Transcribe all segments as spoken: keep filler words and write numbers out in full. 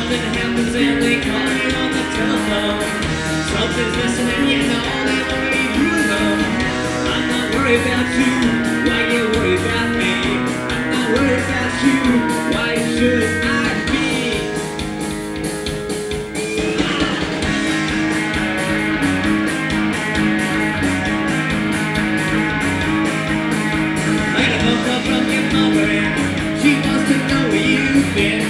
Something happens and they call you on the telephone. Something's missing and you know they won't leave you alone. I'm not worried about you, why you worried about me? I'm not worried about you, why should I be? I got a phone call from your mother and she wants to know where you've been.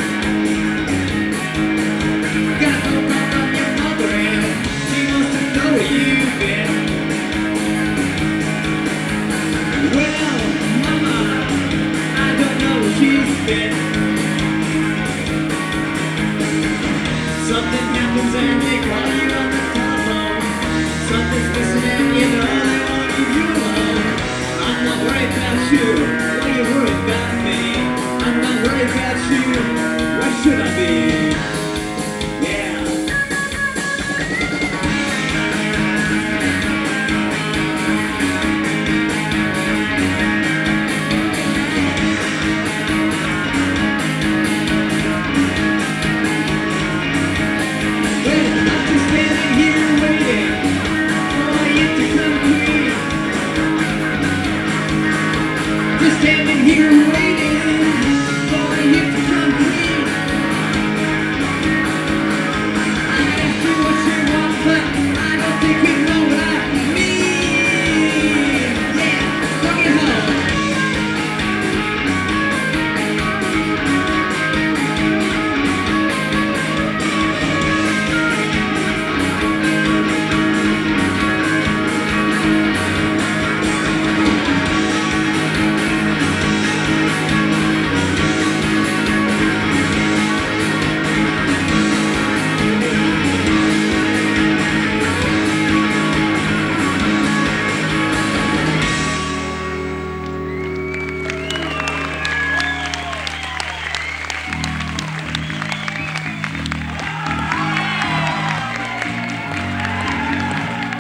Got a phone call from your mother and she wants to know where you've been. Well, mama, I don't know where she's been. Something happens and they call you on the telephone. Something's missing and you know they won't leave you alone. I'm not worried about you, why you worried about me? I'm not worried about you, why should I be? Yeah. Well, I'm just standing here